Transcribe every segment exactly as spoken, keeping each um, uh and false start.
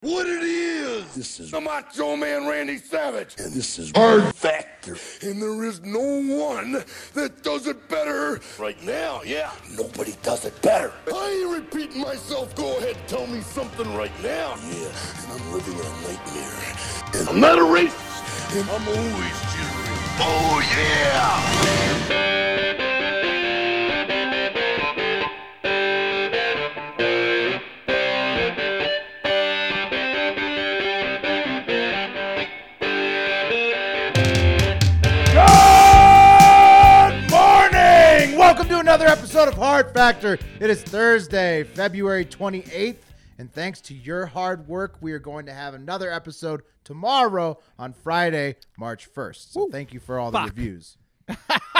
What it is. This is the Macho Man Randy Savage. And this is Hard Factor. And there is no one that does it better right now, yeah. Nobody does it better. I ain't repeating myself. Go ahead, tell me something right now. Yeah, and I'm living in a nightmare. And I'm not a racist, and I'm always cheering. Oh, yeah! Welcome to another episode of Hard Factor. It is Thursday, February twenty-eighth, and thanks to your hard work, we are going to have another episode tomorrow on Friday, March first. So Woo. Thank you for all Fuck. the reviews. No,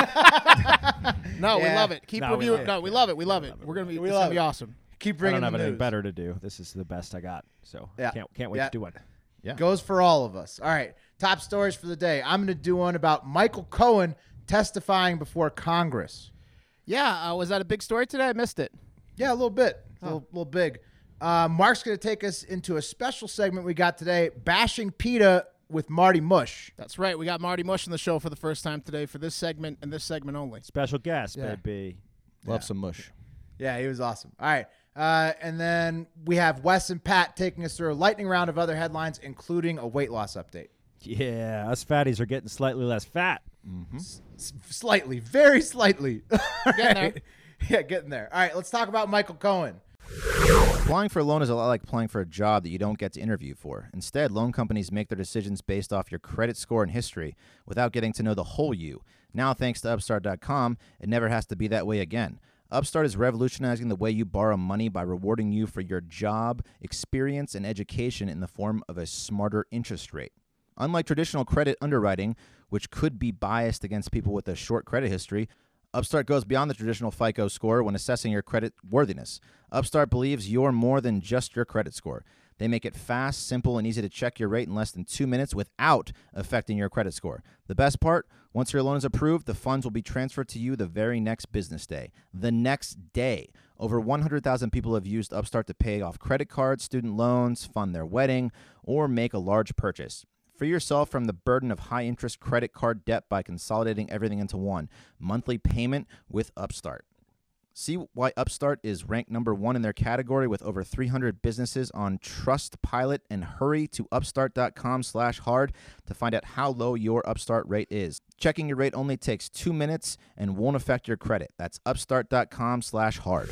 Yeah. we love it. Keep No, we reviewing. love No, it. we love it. We love it. We're gonna be. We It's love gonna be it. awesome. Keep I bringing don't have the anything news. better to do. This is the best I got. So Yeah. can't can't wait Yeah. to do one. Yeah. Goes for all of us. All right, top stories for the day. I'm going to do one about Michael Cohen testifying before Congress. Yeah. Uh, was that a big story today? I missed it. Yeah, a little bit, a little, little big. Uh, Mark's going to take us into a special segment we got today, Bashing PETA with Marty Mush. That's right. We got Marty Mush on the show for the first time today for this segment and this segment only. Special guest, Yeah. baby. Love some mush. Yeah, he was awesome. All right. Uh, and then we have Wes and Pat taking us through a lightning round of other headlines, including a weight loss update. Yeah, us fatties are getting slightly less fat. S- slightly, very slightly. All Getting there. right. Yeah, getting there. All right, let's talk about Michael Cohen. Applying for a loan is a lot like applying for a job that you don't get to interview for. Instead, loan companies make their decisions based off your credit score and history without getting to know the whole you. Now, thanks to Upstart dot com, it never has to be that way again. Upstart is revolutionizing the way you borrow money by rewarding you for your job, experience, and education in the form of a smarter interest rate. Unlike traditional credit underwriting, which could be biased against people with a short credit history, Upstart goes beyond the traditional FICO score when assessing your credit worthiness. Upstart believes you're more than just your credit score. They make it fast, simple, and easy to check your rate in less than two minutes without affecting your credit score. The best part, once your loan is approved, the funds will be transferred to you the very next business day. The next day. Over one hundred thousand people have used Upstart to pay off credit cards, student loans, fund their wedding, or make a large purchase. Free yourself from the burden of high-interest credit card debt by consolidating everything into one monthly payment with Upstart. See why Upstart is ranked number one in their category with over three hundred businesses on Trustpilot, and hurry to upstart dot com slash hard to find out how low your Upstart rate is. Checking your rate only takes two minutes and won't affect your credit. That's upstart dot com slash hard.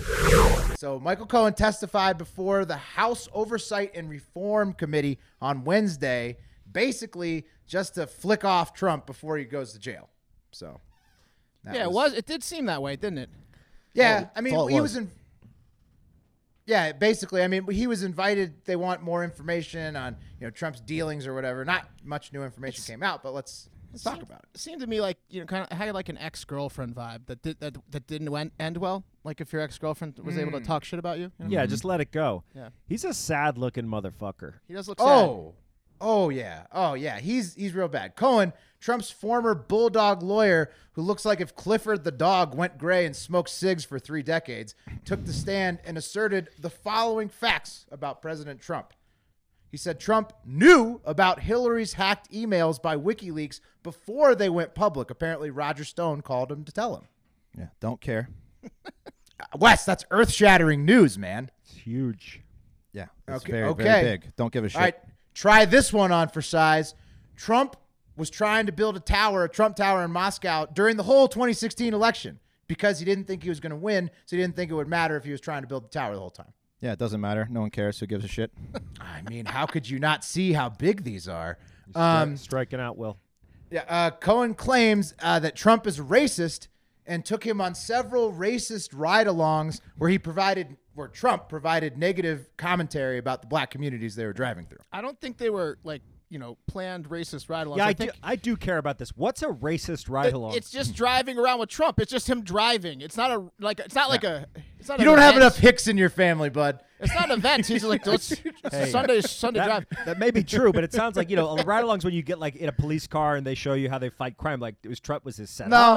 So Michael Cohen testified before the House Oversight and Reform Committee on Wednesday, basically just to flick off Trump before he goes to jail. So that Yeah, it was. It did seem that way, didn't it? Yeah, Oh, I mean, all it he was. was in. Yeah, basically, I mean, he was invited. They want more information on, you know, Trump's dealings or whatever. Not much new information came out, but let's let's talk about it. It seemed to me like you know, kind of had like an ex-girlfriend vibe that did that that didn't en- end well. Like if your ex-girlfriend was able to talk shit about you. you know? Yeah, just let it go. Yeah. He's a sad-looking motherfucker. He does look sad. Oh, oh yeah, oh yeah. He's he's real bad. Cohen, Trump's former bulldog lawyer, who looks like if Clifford the dog went gray and smoked cigs for three decades, took the stand and asserted the following facts about President Trump. He said Trump knew about Hillary's hacked emails by WikiLeaks before they went public. Apparently, Roger Stone called him to tell him. Yeah, don't care. Uh, Wes, that's earth-shattering news, man. It's huge. Yeah, it's Okay, very, okay. very big. Don't give a shit. All right, try this one on for size. Trump was trying to build a tower, a Trump Tower in Moscow during the whole twenty sixteen election because he didn't think he was going to win, so he didn't think it would matter if he was trying to build the tower the whole time. Yeah, it doesn't matter. No one cares. Who gives a shit? I mean, how could you not see how big these are? Stri- Um, striking out, Will. yeah, uh, Cohen claims uh, that Trump is racist and took him on several racist ride-alongs where he provided, where Trump provided negative commentary about the black communities they were driving through. I don't think they were like you know planned racist ride-alongs. Yeah, I, I do, think I do care about this. What's a racist ride along? it's just driving around with Trump. It's just him driving. It's not a like. It's not like a. It's not. You an don't have event. enough Hicks in your family, bud. It's not an event. He's like, let's Hey. Sunday Sunday drive. that, that may be true, but it sounds like, you know, ride-alongs when you get like in a police car and they show you how they fight crime. Like it was Trump was his setup. No,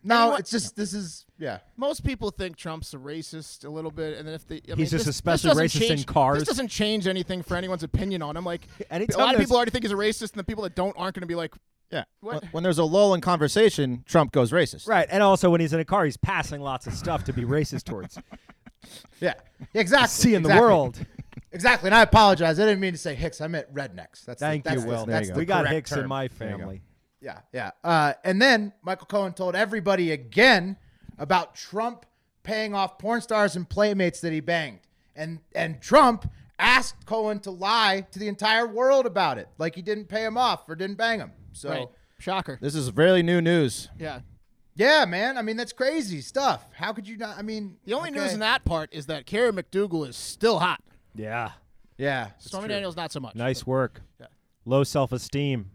No, Anyone- it's just this is yeah. Most people think Trump's a racist a little bit, and then if they, I mean, He's just this, especially this doesn't racist in change, cars. This doesn't change anything for anyone's opinion on him. Like Anytime a lot of there's- people already think he's a racist, and the people that don't aren't going to be like, Yeah. What? When, when there's a lull in conversation, Trump goes racist. Right, and also when he's in a car, he's passing lots of stuff to be racist towards. Yeah, exactly. Seeing the exactly. world. Exactly, and I apologize. I didn't mean to say Hicks. I meant rednecks. That's Thank the, that's you, the, Will. That's the We got correct Hicks term. in my There you go. family. Yeah, yeah. Uh, and then Michael Cohen told everybody again about Trump paying off porn stars and playmates that he banged, and and Trump asked Cohen to lie to the entire world about it, like he didn't pay him off or didn't bang him. So right. Shocker. This is really new news. Yeah. yeah, man. I mean, that's crazy stuff. How could you not? I mean, The only okay. news in that part is that Kerry McDougal is still hot. Yeah, Yeah, it's Stormy true. Daniels not so much. nice work. Yeah. Low self-esteem.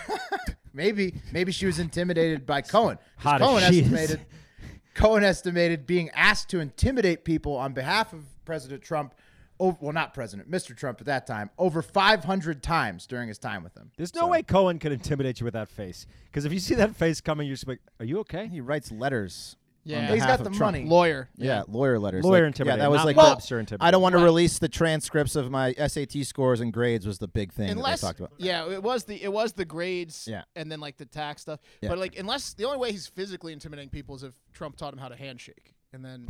Maybe maybe she was intimidated by Cohen. 'Cause Hot as Cohen she is. estimated Cohen estimated being asked to intimidate people on behalf of President Trump, over, well, not President, Mister Trump at that time, over five hundred times during his time with him. There's no So- way Cohen could intimidate you with that face. Because if you see that face coming, you're just like, are you okay? He writes letters. Yeah. on He's He's behalf got of the Trump. money. Lawyer. Yeah, lawyer letters. Lawyer like, intimidating, Yeah, that was not like mobster the, intimidating. I don't want to Right. release the transcripts of my S A T scores and grades was the big thing Unless, that they talked about. yeah, it was the it was the grades, Yeah. and then like the tax stuff. Yeah. But like, unless the only way he's physically intimidating people is if Trump taught him how to handshake, and then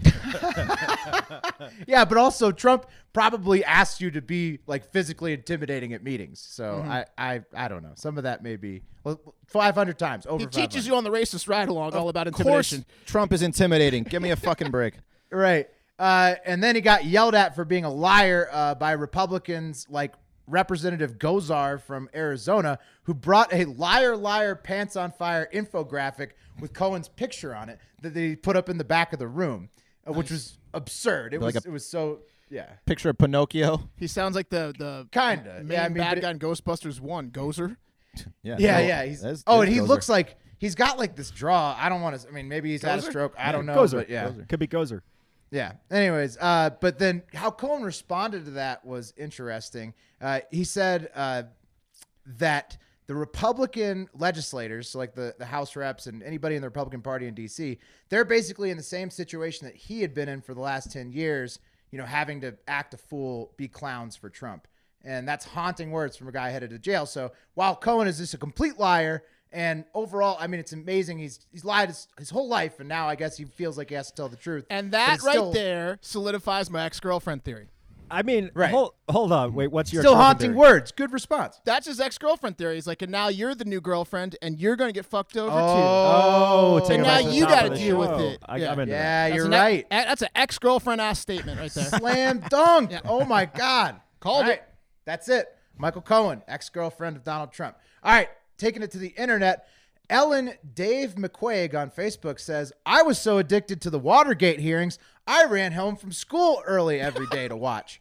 Yeah, but also Trump probably asked you to be like physically intimidating at meetings. So Mm-hmm. I, I I don't know. Some of that may be well, five hundred times over. he teaches you on the racist ride along all about Of course, intimidation. Trump is intimidating. Give me a fucking break. Right. Uh, and then he got yelled at for being a liar uh, by Republicans like Representative Gozar from Arizona, who brought a liar, liar, pants on fire infographic with Cohen's picture on it that they put up in the back of the room, uh, which was absurd. It Like was a- it was so, yeah. Picture of Pinocchio. He sounds like the the Kinda. main Yeah, I mean, bad but guy in Ghostbusters One, Gozer. Yeah, Yeah, no, yeah. He's, that's- oh, that's and he Gozer. looks like he's got like this draw. I don't want to, I mean, maybe he's had a Gozer? stroke. I don't know. Gozer. But yeah. Could be Gozer. Yeah. Anyways, uh, but then how Cohen responded to that was interesting. Uh, he said uh, that the Republican legislators, so like the, the House reps and anybody in the Republican Party in D C, they're basically in the same situation that he had been in for the last ten years, you know, having to act a fool, be clowns for Trump. And that's haunting words from a guy headed to jail. So while Cohen is just a complete liar, and overall, I mean, it's amazing. He's he's lied his, his whole life, and now I guess he feels like he has to tell the truth. And But that it's right still- there solidifies my ex-girlfriend theory. I mean, Right. hold, hold on. Wait, what's your Still ex-girlfriend haunting theory? words. Good response. That's his ex-girlfriend theory. He's like, and now you're the new girlfriend, and you're going to get fucked over Oh, too. take And it now back to the you top got of to the deal with show. it. I, Yeah. I'm into Yeah, That's you're an ex- right. That's an ex-girlfriend ass statement right there. Slam dunk. Oh my God. Called All it. right. That's it. Michael Cohen, ex-girlfriend of Donald Trump. All right, taking it to the internet. Ellen Dave McQuaig on Facebook says, I was so addicted to the Watergate hearings, I ran home from school early every day to watch.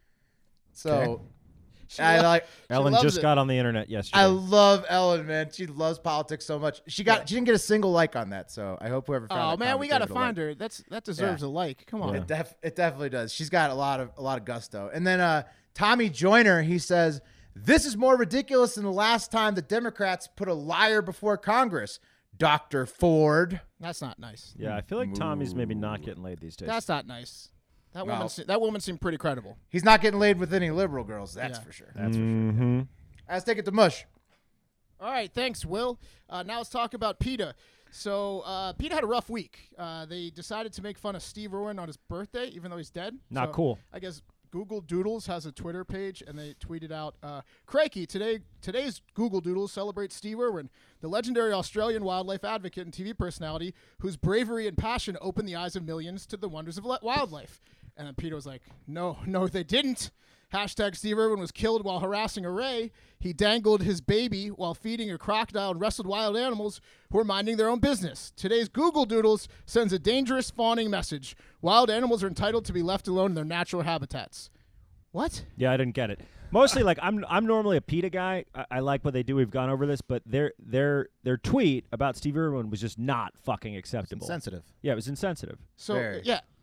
So I lo- like Ellen loves just it. got on the internet yesterday. I love Ellen, man. She loves politics so much. She got she didn't get a single like on that, so I hope whoever found Oh that man, comment we got to gave it a like. find her. That's that deserves Yeah. a like. Come on. It def it definitely does. She's got a lot of a lot of gusto. And then uh, Tommy Joyner, he says, this is more ridiculous than the last time the Democrats put a liar before Congress. Doctor Ford. That's not nice. yeah, I feel like Tommy's maybe not getting laid these days. That's not nice. That Well- woman. se- That woman seemed pretty credible. He's not getting laid with any liberal girls, that's Yeah. for sure. That's for sure. mm-hmm. Let's take it to Mush. All right, thanks, Will. Uh, now let's talk about PETA. So uh, PETA had a rough week. Uh, they decided to make fun of Steve Irwin on his birthday, even though he's dead. Not So cool. I guess Google Doodles has a Twitter page, and they tweeted out, uh, "Crikey, today today's Google Doodles celebrates Steve Irwin, the legendary Australian wildlife advocate and T V personality whose bravery and passion opened the eyes of millions to the wonders of le- wildlife." And then PETA was like, "No, no, they didn't." Hashtag Steve Irwin was killed while harassing a ray. He dangled his baby while feeding a crocodile and wrestled wild animals who were minding their own business. Today's Google Doodles sends a dangerous fawning message. Wild animals are entitled to be left alone in their natural habitats. What? Yeah, I didn't get it. Mostly, like I'm, I'm normally a PETA guy. I, I like what they do. We've gone over this, but their, their, their tweet about Steve Irwin was just not fucking acceptable. Insensitive. Yeah, it was insensitive. So Very. yeah,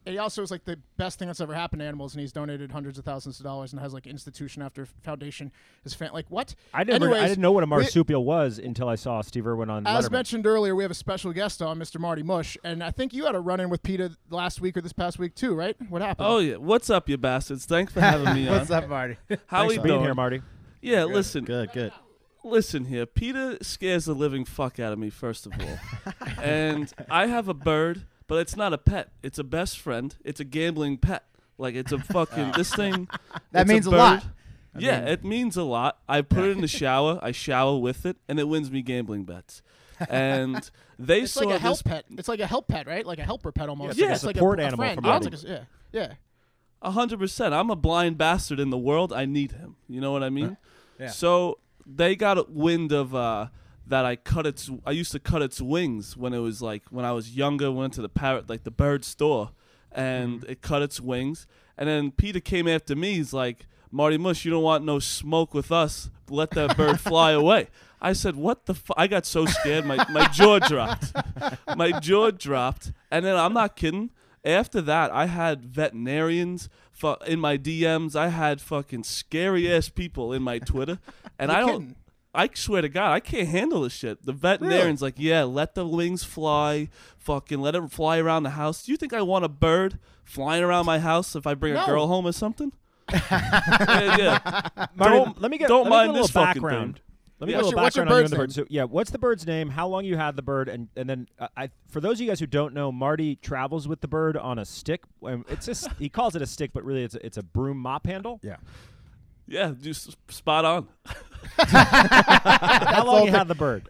he also is like the best thing that's ever happened to animals, and he's donated hundreds of thousands of dollars and has like institution after foundation. His fan, like what? I never, Anyways, I didn't know what a we- marsupial was until I saw Steve Irwin on As Letterman. mentioned earlier, we have a special guest on, Mister Marty Mush, and I think you had a run-in with PETA last week or this past week too, right? What happened? Oh yeah, what's up, you bastards? Thanks for having me on. What's up, Marty? How Thanks we for being doing? here, Marty. Yeah, listen, Good, good. listen here. PETA scares the living fuck out of me, first of all, and I have a bird, but it's not a pet. It's a best friend. It's a gambling pet. Like it's a fucking this thing. That it's means a bird. lot. Yeah, it means a lot. I put it in the shower. I shower with it, and it wins me gambling bets. And they it's saw like a this. help pet. It's like a help pet, right? Like a helper pet almost. Yeah, it's like support a, a animal friend. for Yeah, Marty. it's like a- yeah, yeah. A hundred percent. I'm a blind bastard in the world. I need him. You know what I mean? Yeah. So they got a wind of uh, that. I cut its. I used to cut its wings when it was like when I was younger. Went to the parrot, like the bird store, and it cut its wings. And then PETA came after me. He's like, Marty Mush, you don't want no smoke with us. Let that bird fly away. I said, what the fuck? I got so scared. My, my jaw dropped. My jaw dropped. And then I'm not kidding. After that, I had veterinarians fu- in my D Ms. I had fucking scary ass people in my Twitter. And You're I don't. kidding. I swear to God, I can't handle this shit. The veterinarian's like, yeah, let the wings fly. Fucking let it fly around the house. Do you think I want a bird flying around my house if I bring No. a girl home or something? yeah, yeah. Marty, Don't- let me get don't let me mind get a little this fucking background. thing. Let me Yeah. get a What's little your- what's your background on you bird's and the bird. So, yeah, what's the bird's name? How long you had the bird, and and then uh, I for those of you guys who don't know, Marty travels with the bird on a stick. Um, It's just he calls it a stick, but really it's a, it's a broom mop handle. Yeah. Yeah, just spot on. How long you had the bird?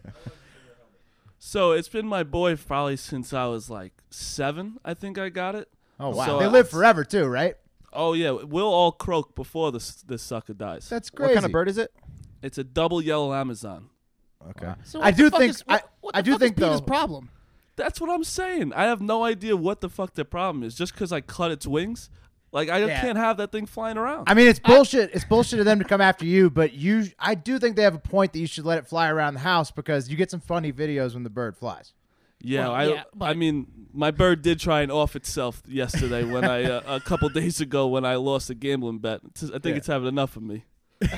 So it's been my boy probably since I was like seven. I think I got it. Oh wow. So, they uh, live forever too, right? Oh yeah, we'll all croak before this this sucker dies. That's crazy. What kind of bird is it? It's a double yellow Amazon. Okay. So I what do the fuck think- is- what, I- what I the do fuck think, is PETA's though- problem. That's what I'm saying. I have no idea what the fuck their problem is. Just because I cut its wings, like I Yeah. can't have that thing flying around. I mean, it's bullshit. It's bullshit of them to come after you, but you, I do think they have a point that you should let it fly around the house because you get some funny videos when the bird flies. yeah, Well, I. yeah, I but- mean, my bird did try and off itself yesterday when I uh, a couple days ago when I lost a gambling bet. It's- I think Yeah. it's having enough of me.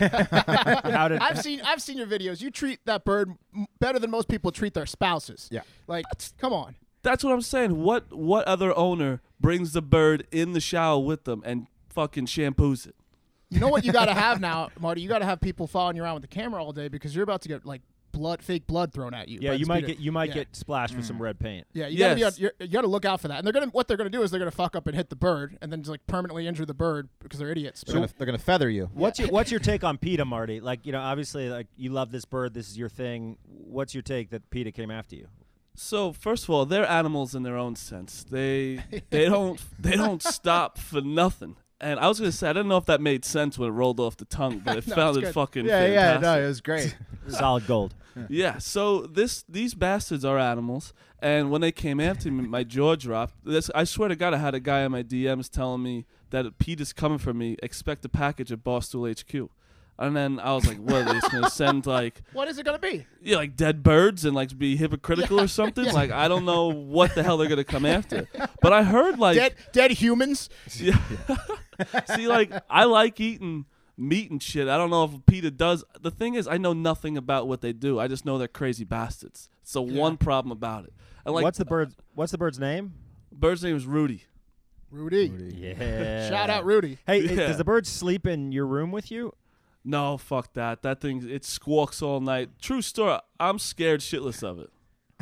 How did I've seen I've seen your videos. You treat that bird m- better than most people treat their spouses. Yeah. Like, come on. That's what I'm saying. What what other owner brings the bird in the shower with them and fucking shampoos it? You know what you got to have now, Marty? You got to have people following you around with the camera all day because you're about to get like blood, fake blood thrown at you. yeah, by you this might PETA. get you might Yeah. get splashed with some red paint. Yeah, you gotta be on, Yes. you're, you gotta look out for that. And they're gonna what they're gonna do is they're gonna fuck up and hit the bird and then just like permanently injure the bird because they're idiots. They're gonna, they're gonna feather you. What's your what's your take on PETA, Marty? Like you know, obviously, like you love this bird. This is your thing. What's your take that PETA came after you? So first of all, they're animals in their own sense. They they don't they don't stop for nothing. And I was gonna say I didn't know if that made sense when it rolled off the tongue, but it No, it's sounded good. fucking Yeah, yeah, fantastic. no, it was great. Solid gold. Yeah, so this these bastards are animals, and when they came after me, my jaw dropped. This I swear to God, I had a guy in my D Ms telling me that PETA's coming for me. Expect a package at Barstool H Q, and then I was like, "What? Are they just gonna send like What is it gonna be? yeah, like dead birds and like be hypocritical Yeah, or something? yeah. Like I don't know what the hell they're gonna come after." But I heard like Dead dead humans. yeah. See, like I like eating meat and shit. I don't know if PETA does. The thing is, I know nothing about what they do. I just know they're crazy bastards. So one problem about it. And like, what's the bird? What's the bird's name? bird's name is Rudy. Rudy. Yeah. Shout out Rudy. Hey, Yeah. does the bird sleep in your room with you? No, fuck that. That thing, it squawks all night. True story. I'm scared shitless of it.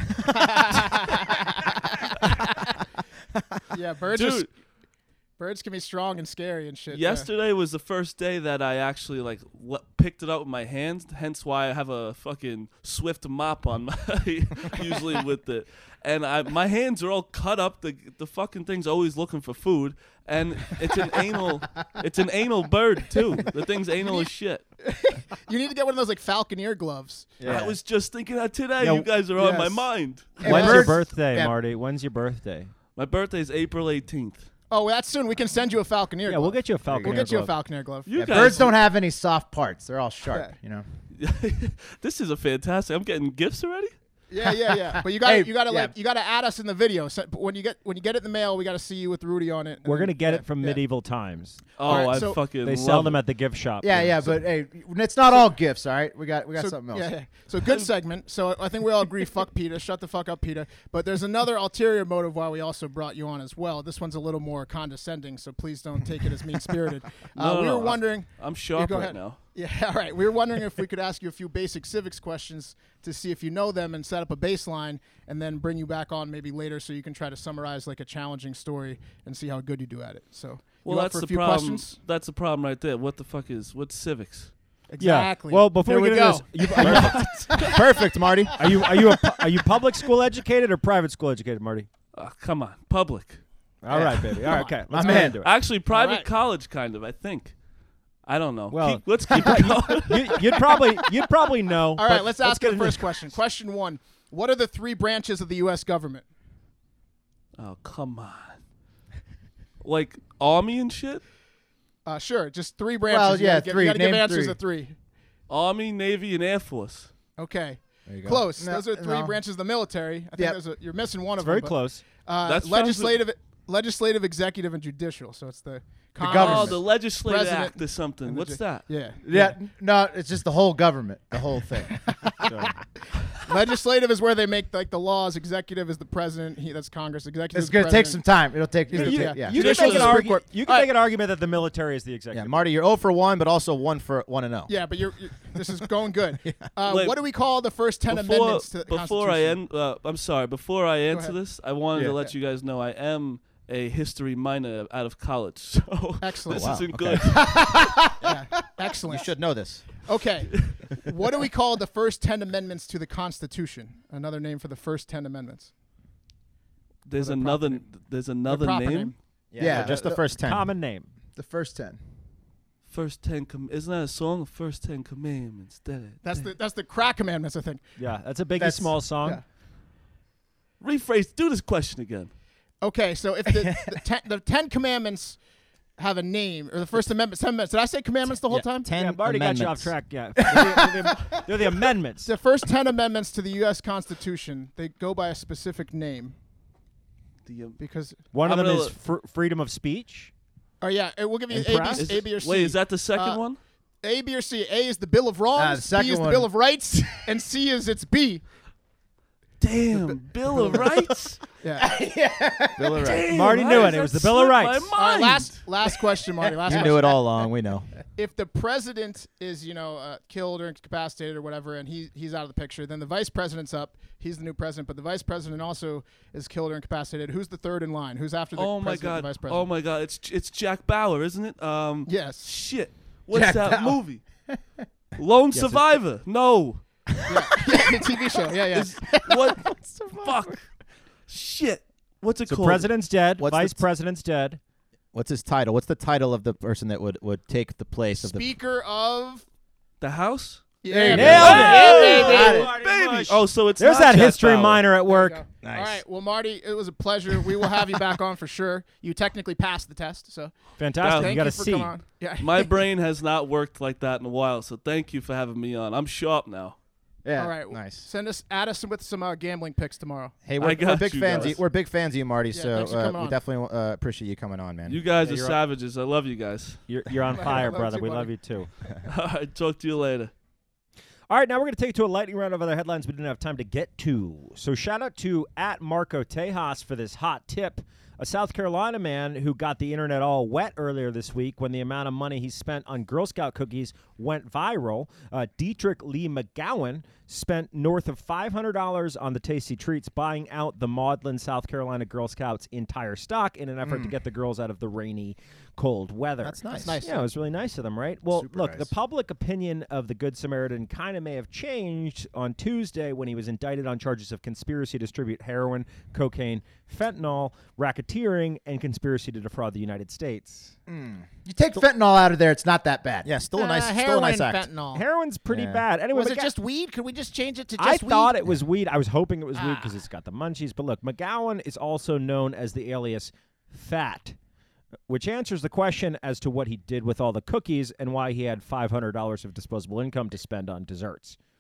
Yeah, birds are, s- Dude, birds can be strong and scary and shit. yeah. yesterday was the first day that I actually like le- picked it up with my hands. Hence why I have a fucking Swift mop on my usually with it. And I, my hands are all cut up. The the fucking thing's always looking for food, and it's an anal. It's an anal bird too. The thing's anal as shit. You need to get one of those like falconer gloves. I was just thinking that today. Yeah, you guys are on my yes. mind. And When's your birds- birthday, yeah. Marty? When's your birthday? My birthday is April eighteenth. Oh, well, that's soon. We can send you a falconer. Yeah, glove. we'll get you a falconer. We'll get you a glove. falconer glove. You Yeah, guys, birds don't have any soft parts; they're all sharp. Yeah. You know. This is a fantastic. I'm getting gifts already. Yeah, yeah, yeah. But you got to Hey, you got to yeah. like you got to add us in the video. So when you get when you get it in the mail, we got to see you with Rudy on it. and We're then- gonna get yeah, it from yeah. medieval times. Oh, All right, I so fucking They love sell them it. at the gift shop. Yeah, yeah, but hey, it's not all gifts, all right? We got we got So, something else. Yeah, yeah. So good segment. So I think we all agree, fuck PETA. Shut the fuck up, PETA. But there's another ulterior motive why we also brought you on as well. This one's a little more condescending, so please don't take it as mean-spirited. No, uh, no, we no, were wondering. I'm sharp go right ahead. now. Yeah, all right. We were wondering if we could ask you a few basic civics questions to see if you know them and set up a baseline, and then bring you back on maybe later so you can try to summarize like a challenging story and see how good you do at it. So, Well, you up that's for a the few problem. questions? That's the problem right there. What the fuck is what's civics? Exactly. Yeah. Well, before There we we get go. into this, you, are, you, Perfect, Marty. are you are you a, pu- are you public school educated or private school educated, Marty? Uh, come on, public. All right, baby. All right, okay. My Let's get man. into it. Actually, private right. college, kind of. I think. I don't know. Well, Keep- let's keep it going. you, you'd probably you'd probably know. All right, but let's ask get the into- first question. Question one. What are the three branches of the U S government? Oh, come on. Like army and shit. Uh, sure, just three branches. Well, You yeah, gotta give- three. You got to give Name answers three. of three. Army, Navy, and Air Force. Okay. There you go. Close. No, Those are three no. branches of the military. I think Yep. there's a, you're missing one of Very them. but, close. Uh, That sounds legislative, legislative, executive, and judicial. So it's the Congress. government. Oh, the legislative President act or something. and the What's ju- that? Yeah. Yeah, no, it's just the whole government, the whole thing. So, Legislative is where they make like the laws. Executive is the president. He, that's Congress. Executive. It's is the gonna take some president. time. It'll take. You- It'll you- take yeah. yeah. you can Judicial make an, is the Supreme argu- Court. you can All make an argument that the military is the Yeah, executive. Marty, you're zero for one, but also one for one and zero. Yeah, but you're, you're this is going good. Uh, Wait, what do we call the first ten Before, amendments to the before I Constitution? end, uh, I'm sorry. Before I answer ahead. this, I wanted Yeah. to let you guys know I am a history minor out of college. So Excellent. this Wow, isn't okay. good. Yeah, excellent. You should know this. Okay. What do we call the first ten amendments to the Constitution? Another name for the first ten amendments. There's Or the another. proper name. There's another proper name. name. Yeah, Yeah, just the uh, first ten. Common name. The first ten. First ten. Com- Isn't that a song? First ten commandments. Da- That's da- the that's the crack commandments, I think. Yeah, that's a Biggie That's- Small song. yeah. Rephrase. Do this question again. Okay, so if the the, ten, the ten commandments have a name, or the First Amendment, ten amendments. Did I say commandments the whole Yeah, time? ten Yeah, Marty got you off amendments. track. Yeah, they're, the, they're the- they're the amendments. The first ten amendments to the U S Constitution, they go by a specific name The, um, because. One of I'm them gonna is fr- freedom of speech. Oh yeah, uh, we'll give you A, B, Impressed? is A, it- B, or C. Wait, is that the second Uh, one? A, B, or C? A is the Bill of Wrongs. Ah, the B second is the one. Bill of Rights, and C is its B. Damn, Bill of Rights. Yeah. Bill of Rights. Damn, Marty how knew does it. It was that the Bill of slip my Rights. All right, mind? last last question, Marty. Last You question. knew it all along. We know. If the president is, you know, uh, killed or incapacitated or whatever, and he he's out of the picture, then the vice president's up. He's the new president, but the vice president also is killed or incapacitated. Who's the third in line? Who's after the Oh my president and god. the vice Oh president? my god. It's it's Jack Bauer, isn't it? Um. Yes. Shit. What's Jack that Bauer. movie? Lone Survivor. No. yeah, the T V show. Yeah, yeah. Is- what? Fuck. Shit. What's it So called? president's dead. What's the Vice t- president's dead. What's his title? What's the title of the person that would, would take the place of the? Speaker of. The House. There you Yeah, go. Nailed it. Yeah, baby. Got it. Marty Baby. Bush. Oh, so it's There's not that Jack history Bauer. minor at There you work. go. Nice. All right. Well, Marty, it was a pleasure. We will have you back on for sure. You technically passed the test, so Fantastic. thank you got you a for C. coming on. Yeah. My brain has not worked like that in a while, so thank you for having me on. I'm sharp now. Yeah. All right. Nice. Send us, add us with some uh, gambling picks tomorrow. Hey, I we're, we're got big you fans. guys. Of, we're big fans of you, Marty. Yeah, so thanks for uh, coming we on. definitely uh, appreciate you coming on, man. You guys Yeah, are you're up. savages. I love you guys. You're, you're on I fire, love brother. you, We buddy. love you too. All right. Talk to you later. All right, now we're going to take you to a lightning round of other headlines we didn't have time to get to. So shout out to at Marco Tejas for this hot tip. A South Carolina man who got the internet all wet earlier this week when the amount of money he spent on Girl Scout cookies went viral. Uh, Dietrich Lee McGowan spent north of five hundred dollars on the tasty treats, buying out the Maudlin, South Carolina Girl Scouts' entire stock in an effort to get the girls out of the rainy, cold weather. That's nice. nice. Yeah, it was really nice of them, right? Well, Super look, nice. the public opinion of the Good Samaritan kind of may have changed on Tuesday when he was indicted on charges of conspiracy to distribute heroin, cocaine, fentanyl, racketeering, and conspiracy to defraud the United States. You take fentanyl out of there, it's not that bad. Yeah, still a Uh, nice, still a heroin, nice act. fentanyl. Heroin's pretty Yeah. bad. Anyway, Was the it guy- just weed? Could we just change it to I just weed? thought it was weed. I was hoping it was weed Ah. because it's got the munchies. But look, McGowan is also known as the alias Fat, which answers the question as to what he did with all the cookies and why he had five hundred dollars of disposable income to spend on desserts.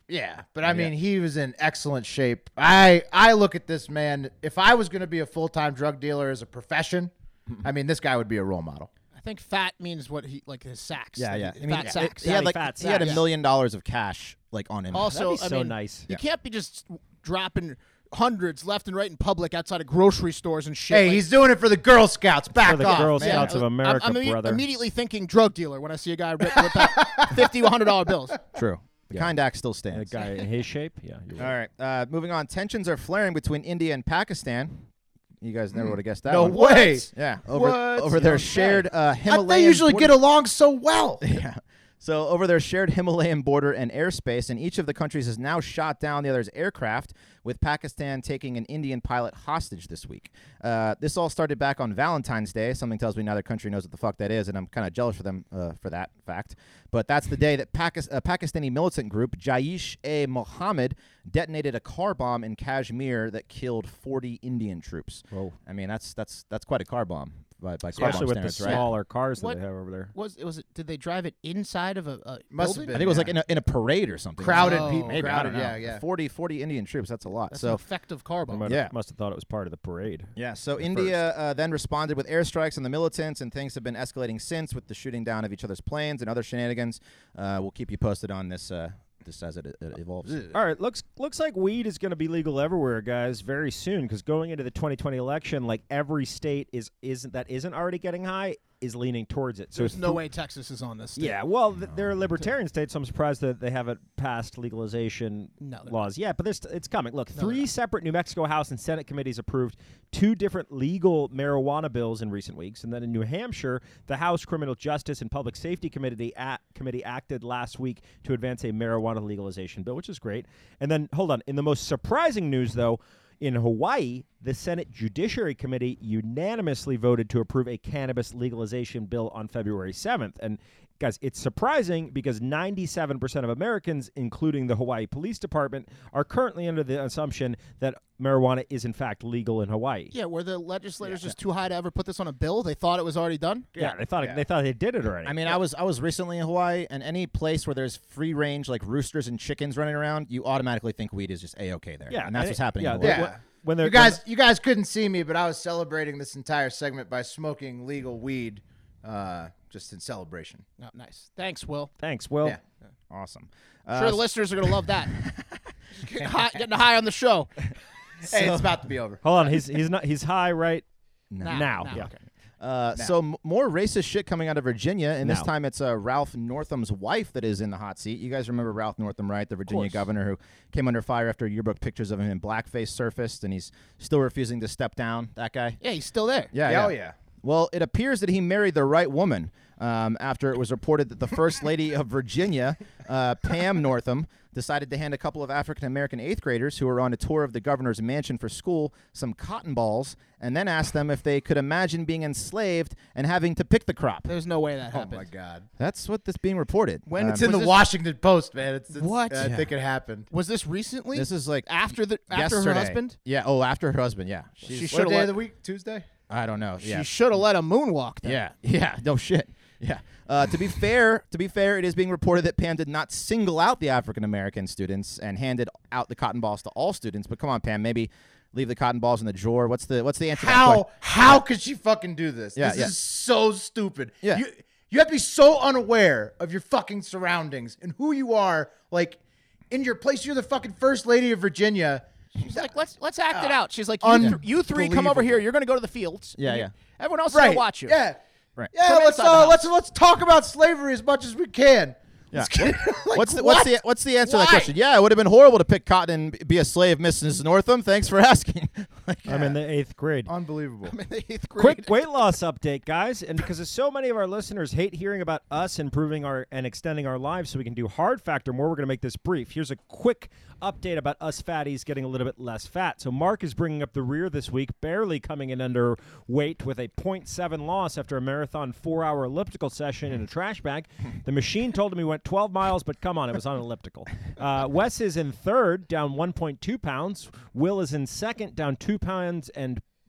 Yeah, but I mean, he was in excellent shape. I I look at this man. If I was going to be a full time drug dealer as a profession, I mean, this guy would be a role model. I think fat means what he like his sacks. Yeah, like, yeah. fat I mean, sacks. he had like Fat he had a sacks. million dollars of cash like on him. Also, That'd be I so mean, nice. You can't be just dropping hundreds left and right in public outside of grocery stores and shit. Hey, like- he's doing it for the Girl Scouts. Back For the off, Girl man. Scouts of I'm- America, I'm, imme- brother. immediately thinking drug dealer when I see a guy rip, rip out fifty, one hundred dollar bills. True. The kind act still A stands. guy in his shape. Yeah. You're All right. right. Uh, moving on. Tensions are flaring between India and Pakistan. You guys never would have guessed that No one. way. Yeah. Over What? over their Okay. shared uh, I Himalayan. they usually border- get along so well. Yeah. So over their shared Himalayan border and airspace, and each of the countries has now shot down the other's aircraft, with Pakistan taking an Indian pilot hostage this week. Uh, this all started back on Valentine's Day. Something tells me neither country knows what the fuck that is, and I'm kind of jealous for them uh, for that fact. But that's the day that Pakis- a Pakistani militant group, Jaish-e-Mohammed, detonated a car bomb in Kashmir that killed forty Indian troops. Whoa. I mean, that's that's that's quite a car bomb by, by car Especially bomb with standards, the right? smaller cars that What- they have over there. Was it was it? Did they drive it inside of a, a Must building? have I think it was like Yeah. in a in a parade or something. Crowded Oh, people. maybe, I crowded, don't know. yeah, yeah. forty, forty Indian troops. That's a lot. That's so an effective car They bomb. might, Yeah. have, must have thought it was part of the parade. yeah. So India uh, then responded with airstrikes on the militants, and things have been escalating since with the shooting down of each other's planes and other shenanigans. Uh, we'll keep you posted on this. Uh, this as it, it evolves. All right, looks looks like weed is going to be legal everywhere, guys, very soon. Because going into the twenty twenty election, like every state is isn't that isn't already getting high is leaning towards it. So There's it's no th- way Texas is on this. State. Yeah, well, th- they're a libertarian state, so I'm surprised that they haven't passed legalization No, they're laws yet. But there's, it's coming. Look, they're three not. separate New Mexico House and Senate committees approved two different legal marijuana bills in recent weeks, and then in New Hampshire, the House Criminal Justice and Public Safety Committee a- committee acted last week to advance a marijuana legalization bill, which is great. And then, hold on, in the most surprising news, though. In Hawaii, the Senate Judiciary Committee unanimously voted to approve a cannabis legalization bill on February seventh. And guys, it's surprising because ninety-seven percent of Americans, including the Hawaii Police Department, are currently under the assumption that marijuana is in fact legal in Hawaii. Yeah, were the legislators just too high to ever put this on a bill? They thought it was already done? Yeah, they thought Yeah. they thought they did it already. I mean, I was I was recently in Hawaii, and any place where there's free range like roosters and chickens running around, you automatically think weed is just a okay there. yeah, and that's and what's it- happening. Yeah, in they- Hawaii. Yeah. when they're You guys, you guys couldn't see me, but I was celebrating this entire segment by smoking legal weed, uh, just in celebration. Oh, nice. Thanks, Will. thanks, Will. Yeah. Awesome. I'm Uh, sure the listeners are going to love that. Just getting, high, getting high on the show. Hey, it's about to be over. Hold on, he's he's not he's high right Now. now. now, Yeah. okay. Uh, so m- more racist shit coming out of Virginia, and this Now. time it's uh, Ralph Northam's wife that is in the hot seat. You guys remember Ralph Northam, right? The Virginia course. governor who came under fire after yearbook pictures of him in blackface surfaced, and he's still refusing to step down. That guy. Yeah, he's still there. Yeah, Hell yeah. yeah. Well, it appears that he married the right woman um, after it was reported that the First Lady of Virginia, uh, Pam Northam, decided to hand a couple of African-American eighth graders who were on a tour of the governor's mansion for school some cotton balls and then asked them if they could imagine being enslaved and having to pick the crop. There's no way that Oh happened. my God. That's what this being reported. When Um, It's in Was the this- Washington Post, man. It's, it's What? I think it happened. Was this recently? this is like after the after her yesterday. husband? Yeah. Oh, after her husband. Yeah. She's, She What should day have of the let, week? Tuesday? I don't know. Yeah. she should have let him moonwalk. Then. Yeah, yeah, no shit. Yeah. Uh, to be fair, to be fair, it is being reported that Pam did not single out the African American students and handed out the cotton balls to all students. But come on, Pam, maybe leave the cotton balls in the drawer. What's the what's the answer? to that How question? how could she fucking do this? Yeah, this yeah. is so stupid. Yeah. You you have to be so unaware of your fucking surroundings and who you are. Like in your place, you're the fucking first lady of Virginia. She's like, let's let's act it out. She's like, you, th- you three come over here. Unbelievable. You're going to go to the fields. Yeah, and yeah. you- Everyone else is Right. going to watch you. Yeah. Right. Yeah. Come Let's inside the uh, house. let's let's talk about slavery as much as we can. Yeah. Let's get- like, what's the what? what's the what's the answer to that Why? question? Yeah, it would have been horrible to pick cotton and be a slave, Missus Northam. Thanks for asking. Like, I'm in the eighth grade. Unbelievable. I'm in the eighth grade. Quick weight loss update, guys, and because so many of our listeners hate hearing about us improving our and extending our lives so we can do hard factor more, we're going to make this brief. Here's a quick update about us fatties getting a little bit less fat. So Mark is bringing up the rear this week, barely coming in under weight with a point seven loss after a marathon four-hour elliptical session in a trash bag. The machine told him he went twelve miles, but come on, it was on an elliptical. Uh, Wes is in third, down one point two pounds. Will is in second, down two pounds and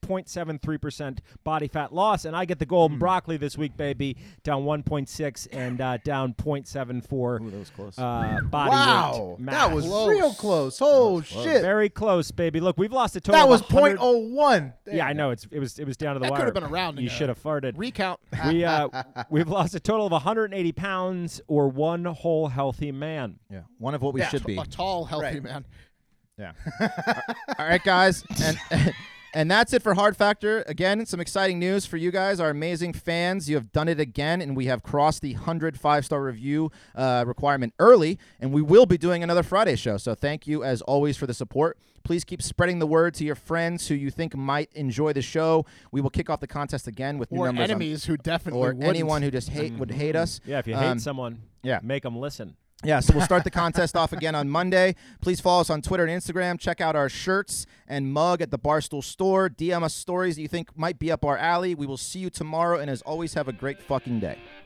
zero point seven three percent body fat loss. And I get the golden broccoli this week, baby, down one point six and uh, down zero point seven four Ooh, that was close. uh, body Wow, weight that was mass. real close. Oh shit, Very close, baby. Look, we've lost a total that of was one hundred point oh one. Yeah, I know. It's it was it was down to the That wire. could have been a rounding You error. should have farted. Recount. we uh we've lost a total of one hundred eighty pounds, or one whole healthy man. Yeah, one of what we Yeah. should be. A tall, healthy Right. man. Yeah. All right, guys, and and that's it for Hard Factor. Again, some exciting news for you guys, our amazing fans. You have done it again, and we have crossed the one hundred five-star review uh, requirement early, and we will be doing another Friday show. So thank you, as always, for the support. Please keep spreading the word to your friends who you think might enjoy the show. We will kick off the contest again with new Or numbers on- enemies who definitely or wouldn't. anyone who just hate would hate us. Yeah, if you Um, hate someone, yeah. make them listen. Yeah, so we'll start the contest off again on Monday. Please follow us on Twitter and Instagram. Check out our shirts and mug at the Barstool store. D M us stories that you think might be up our alley. We will see you tomorrow, and as always, have a great fucking day.